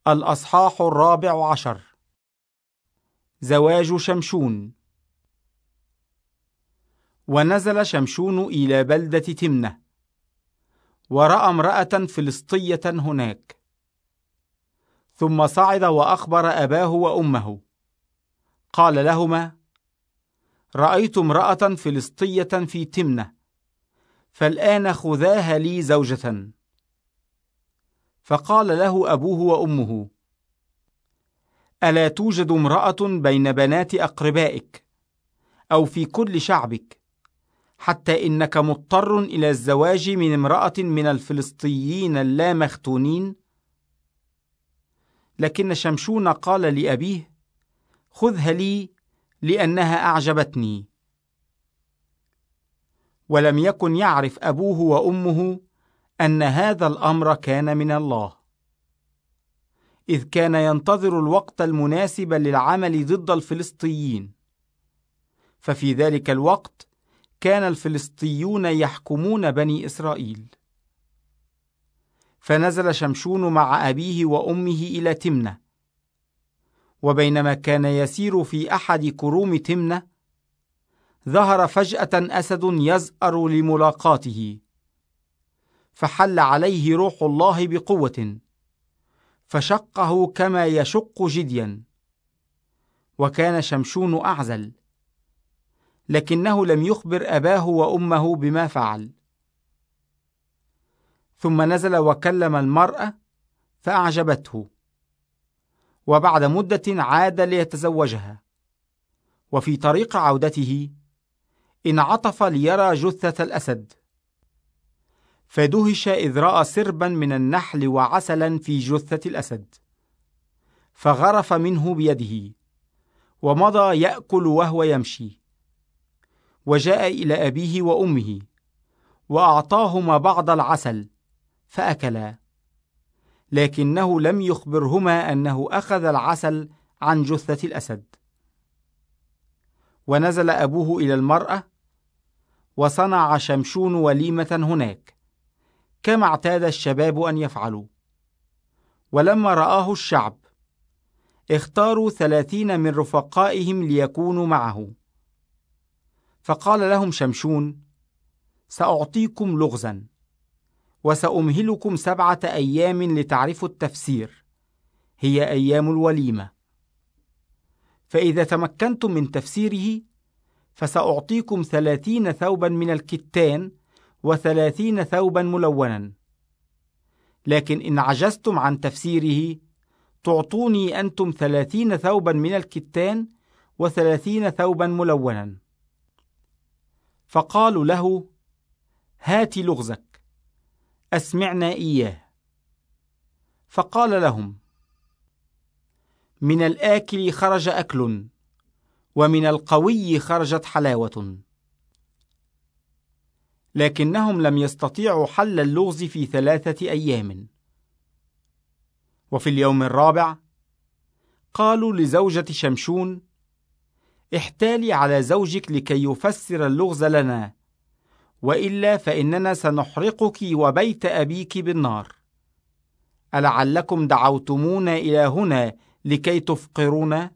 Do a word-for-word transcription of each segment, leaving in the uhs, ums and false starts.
الأصحاح الرابع عشر. زواج شمشون. ونزل شمشون إلى بلدة تمنة، ورأى امرأة فلسطية هناك، ثم صعد وأخبر أباه وأمه. قال لهما: رأيت امرأة فلسطية في تمنة، فالآن خذاها لي زوجة. فقال له أبوه وأمه: ألا توجد امرأة بين بنات أقربائك أو في كل شعبك، حتى إنك مضطر إلى الزواج من امرأة من الفلسطيين اللامختونين؟ لكن شمشون قال لأبيه: خذها لي لأنها أعجبتني. ولم يكن يعرف أبوه وأمه أن هذا الأمر كان من الله، إذ كان ينتظر الوقت المناسب للعمل ضد الفلسطيين. ففي ذلك الوقت كان الفلسطيون يحكمون بني إسرائيل. فنزل شمشون مع أبيه وأمه إلى تمنة، وبينما كان يسير في أحد كروم تمنة، ظهر فجأة أسد يزأر لملاقاته، فحل عليه روح الله بقوة، فشقه كما يشق جديا. وكان شمشون أعزل، لكنه لم يخبر أباه وأمه بما فعل. ثم نزل وكلم المرأة فأعجبته، وبعد مدة عاد ليتزوجها. وفي طريق عودته انعطف ليرى جثة الأسد، فدهش إذ رأى سربا من النحل وعسلا في جثة الأسد، فغرف منه بيده ومضى يأكل وهو يمشي. وجاء إلى أبيه وأمه وأعطاهما بعض العسل فأكلا، لكنه لم يخبرهما أنه أخذ العسل عن جثة الأسد. ونزل أبوه إلى المرأة، وصنع شمشون وليمة هناك كما اعتاد الشباب أن يفعلوا. ولما رآه الشعب اختاروا ثلاثين من رفقائهم ليكونوا معه. فقال لهم شمشون: سأعطيكم لغزا، وسأمهلكم سبعة أيام لتعرفوا التفسير، هي أيام الوليمة. فإذا تمكنتم من تفسيره فسأعطيكم ثلاثين ثوبا من الكتان وثلاثين ثوبا ملونا. لكن إن عجزتم عن تفسيره تعطوني أنتم ثلاثين ثوبا من الكتان وثلاثين ثوبا ملونا. فقالوا له: هات لغزك، أسمعنا إياه. فقال لهم: من الآكل خرج أكل، ومن القوي خرجت حلاوة. لكنهم لم يستطيعوا حل اللغز في ثلاثة أيام. وفي اليوم الرابع قالوا لزوجة شمشون: احتالي على زوجك لكي يفسر اللغز لنا، وإلا فإننا سنحرقك وبيت أبيك بالنار. ألعلكم دعوتمونا إلى هنا لكي تفقرونا؟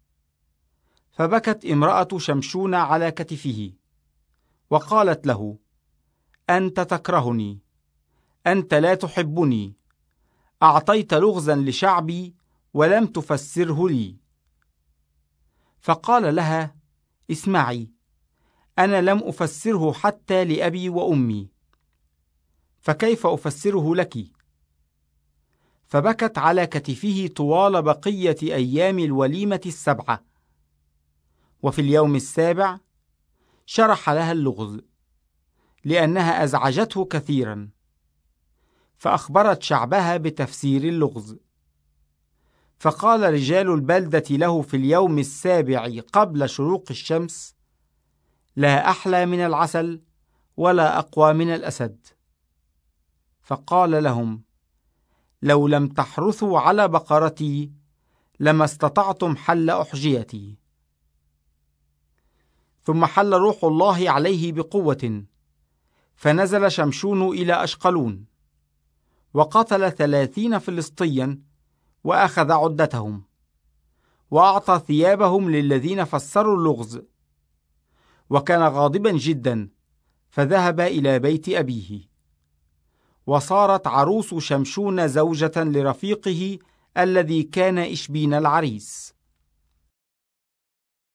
فبكت امرأة شمشون على كتفه، وقالت له: أنت تكرهني، أنت لا تحبني، أعطيت لغزا لشعبي ولم تفسره لي. فقال لها: اسمعي، أنا لم أفسره حتى لأبي وأمي، فكيف أفسره لك؟ فبكت على كتفه طوال بقية أيام الوليمة السبعة. وفي اليوم السابع شرح لها اللغز، لأنها أزعجته كثيرا، فأخبرت شعبها بتفسير اللغز. فقال رجال البلدة له في اليوم السابع قبل شروق الشمس: لا أحلى من العسل ولا أقوى من الأسد. فقال لهم: لو لم تحرثوا على بقرتي لما استطعتم حل أحجيتي. ثم حل روح الله عليه بقوة، فنزل شمشون إلى أشقلون، وقتل ثلاثين فلسطيا وأخذ عدتهم، وأعطى ثيابهم للذين فسروا اللغز، وكان غاضبا جدا، فذهب إلى بيت أبيه. وصارت عروس شمشون زوجة لرفيقه الذي كان إشبين العريس.